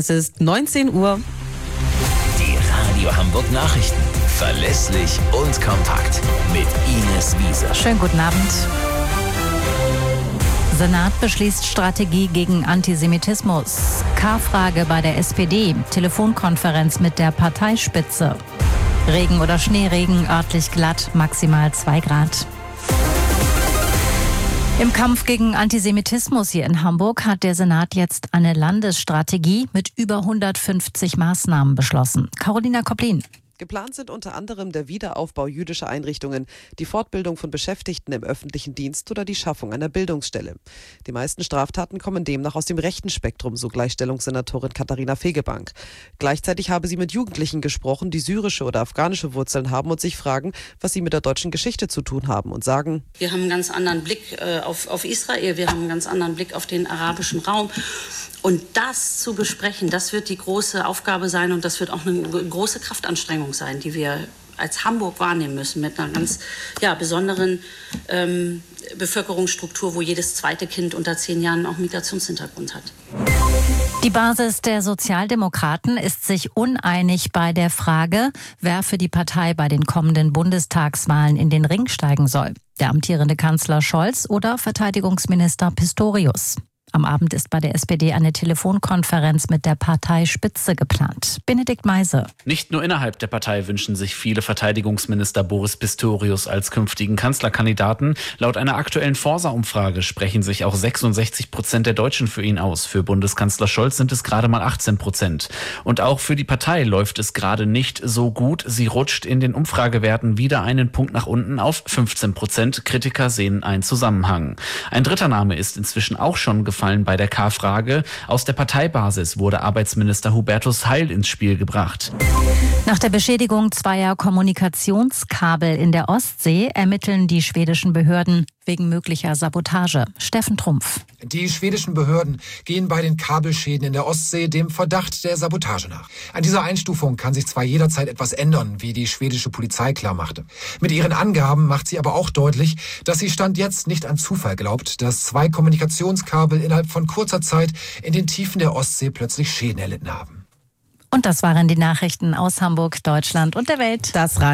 Es ist 19 Uhr. Die Radio Hamburg Nachrichten. Verlässlich und kompakt. Mit Ines Wiese. Schönen guten Abend. Senat beschließt Strategie gegen Antisemitismus. K-Frage bei der SPD. Telefonkonferenz mit der Parteispitze. Regen oder Schneeregen, örtlich glatt, maximal 2 Grad. Im Kampf gegen Antisemitismus hier in Hamburg hat der Senat jetzt eine Landesstrategie mit über 150 Maßnahmen beschlossen. Carolina Koplin. Geplant sind unter anderem der Wiederaufbau jüdischer Einrichtungen, die Fortbildung von Beschäftigten im öffentlichen Dienst oder die Schaffung einer Bildungsstelle. Die meisten Straftaten kommen demnach aus dem rechten Spektrum, so Gleichstellungssenatorin Katharina Fegebank. Gleichzeitig habe sie mit Jugendlichen gesprochen, die syrische oder afghanische Wurzeln haben und sich fragen, was sie mit der deutschen Geschichte zu tun haben und sagen: Wir haben einen ganz anderen Blick auf Israel, wir haben einen ganz anderen Blick auf den arabischen Raum. Und das zu besprechen, das wird die große Aufgabe sein und das wird auch eine große Kraftanstrengung sein, die wir als Hamburg wahrnehmen müssen mit einer ganz besonderen Bevölkerungsstruktur, wo jedes zweite Kind unter 10 Jahren auch Migrationshintergrund hat. Die Basis der Sozialdemokraten ist sich uneinig bei der Frage, wer für die Partei bei den kommenden Bundestagswahlen in den Ring steigen soll. Der amtierende Kanzler Scholz oder Verteidigungsminister Pistorius. Am Abend ist bei der SPD eine Telefonkonferenz mit der Parteispitze geplant. Benedikt Meise. Nicht nur innerhalb der Partei wünschen sich viele Verteidigungsminister Boris Pistorius als künftigen Kanzlerkandidaten. Laut einer aktuellen Forsa-Umfrage sprechen sich auch 66% der Deutschen für ihn aus. Für Bundeskanzler Scholz sind es gerade mal 18%. Und auch für die Partei läuft es gerade nicht so gut. Sie rutscht in den Umfragewerten wieder einen Punkt nach unten auf 15%. Kritiker sehen einen Zusammenhang. Ein dritter Name ist inzwischen auch schon gefallen bei der K-Frage. Aus der Parteibasis wurde Arbeitsminister Hubertus Heil ins Spiel gebracht. Nach der Beschädigung zweier Kommunikationskabel in der Ostsee ermitteln die schwedischen Behörden wegen möglicher Sabotage. Steffen Trumpf. Die schwedischen Behörden gehen bei den Kabelschäden in der Ostsee dem Verdacht der Sabotage nach. An dieser Einstufung kann sich zwar jederzeit etwas ändern, wie die schwedische Polizei klarmachte. Mit ihren Angaben macht sie aber auch deutlich, dass sie Stand jetzt nicht an Zufall glaubt, dass 2 Kommunikationskabel innerhalb von kurzer Zeit in den Tiefen der Ostsee plötzlich Schäden erlitten haben. Und das waren die Nachrichten aus Hamburg, Deutschland und der Welt. Das